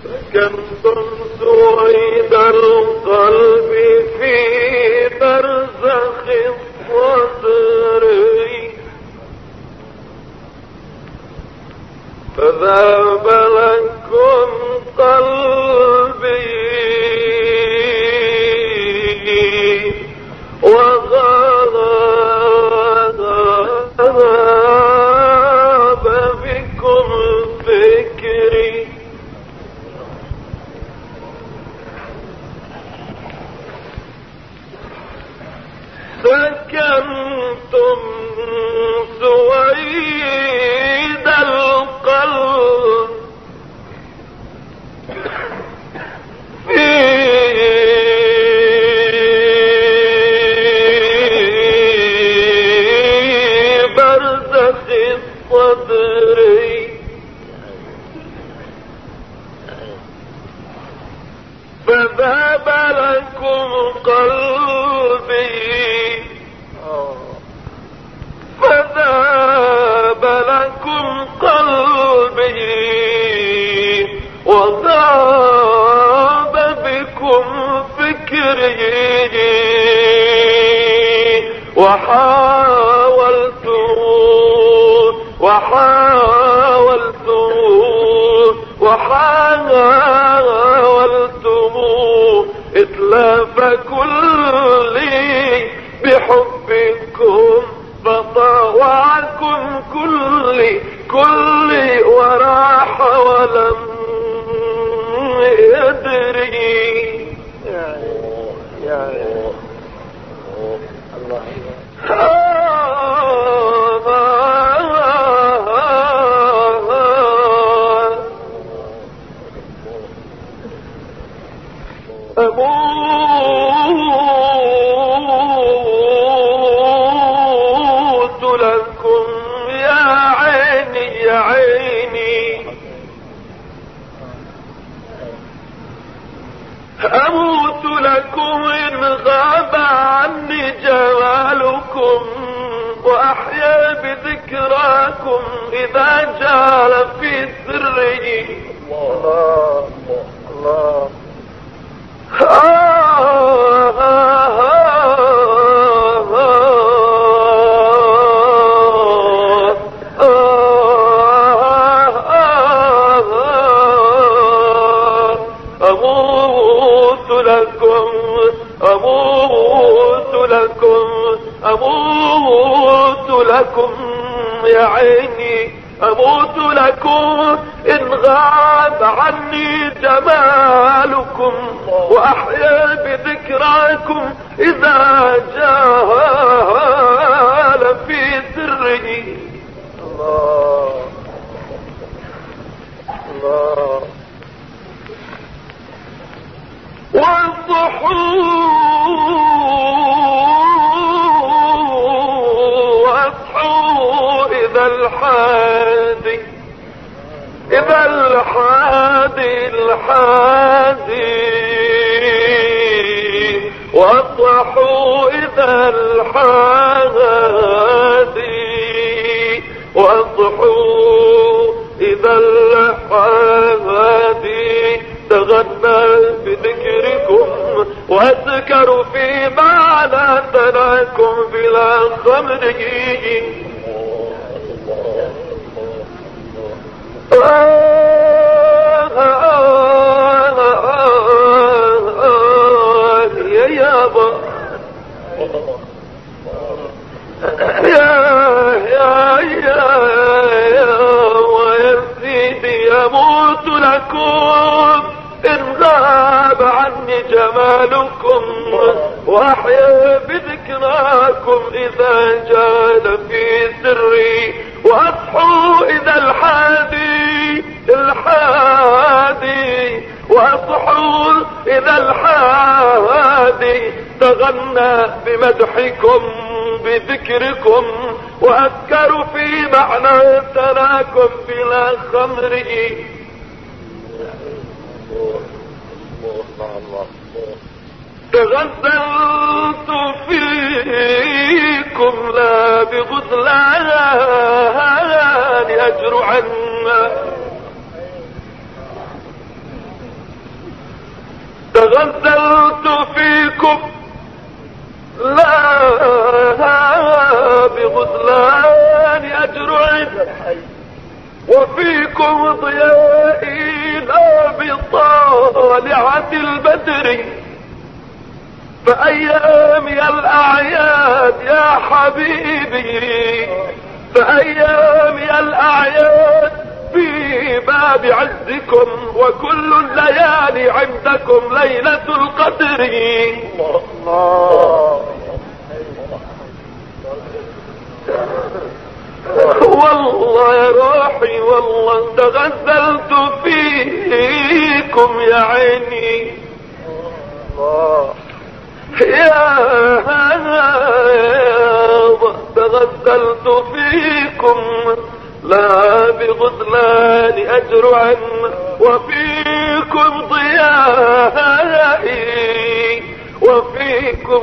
سكنتم سويد القلب في برزخ الصدر فذاب لكم قلبي وغاب بكم فكري سكنتم سويد القلب في برزخ الصدر فذاب لكم قلبي فذاب لكم قلبي وذاب بكم فكري وحاولتم إتلاف كلي بحبكم فطاوعكم كلي وراح ولم يدري يا الله أموت لكم يا عيني أموت لكم إن غاب عني جمالكم وأحيا بذكراكم إذا جال في سري الله الله أموت لكم يا عيني أموت لكم إن غاب عني جمالكم وأحيا بذكراكم إذا جال في سري الله الله واصحوا إذا الحادي واصحوا إذا الحادي واصحوا إذا الحادي تغنى بذكركم واذكروا في معنى ثناكم بلا خمر يا يابا يا ويا سيدي أموت لكم إن غاب عني جمالكم وأحيا بذكراكم إذا جال في سري وأصحوا إذا الحادي وأصحوا إذا الحادي تغنى بمدحكم بذكركم وأذكر في معنى تراكم بلا خمر تغزلت فيكم لا بغزلان أجر عنا تغزلت فيكم لا بغزلان أجرع وفيكم ضيائي لا بطالعة البدر. فأيامي الأعياد يا حبيبي، فأيامي الأعياد في باب عزكم، وكل الليالي عندكم ليلة القدر. الله والله يا روحي والله تغزلت فيكم يا عيني. الله يا تغزلت فيكم لا بغزلان أجرعا وفيكم ضيائي، وفيكم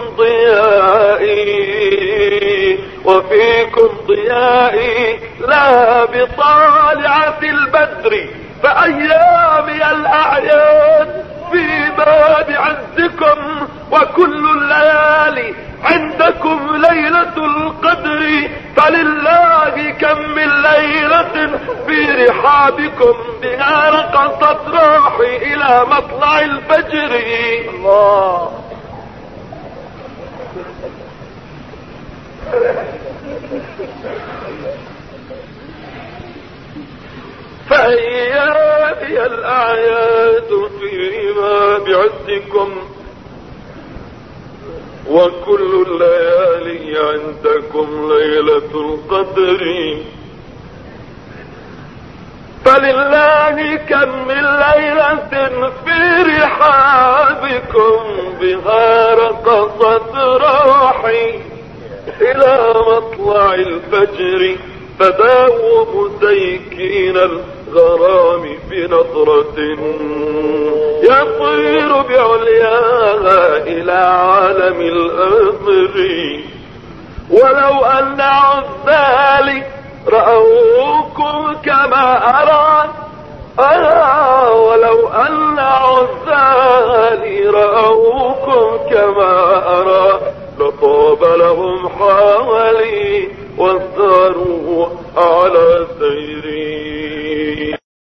ضيائي، وفيكم ضيائي لا بطالعة البدر. فأيامي الأعياد في باب عزكم، وكل الليالي عندكم ليلة القدر. فلله كم من ليلة في رحابكم بها رقصت روحي إلى مطلع الفجر. الله فأيامي الأعياد فيما بعزكم، وكل الليالي عندكم ليلة القدر. فلله كم من ليلة في رحابكم بها رقصت روحي إلى مطلع الفجر. فداووا مسيكين الغرام بنظرة يطير بعلياها إلى عالم الأمر. ولو أن عذالي رأوكم كما أرى، ولو أن عذالي رأوكم كما أرى لطاب لهم حالي وساروا على سيري.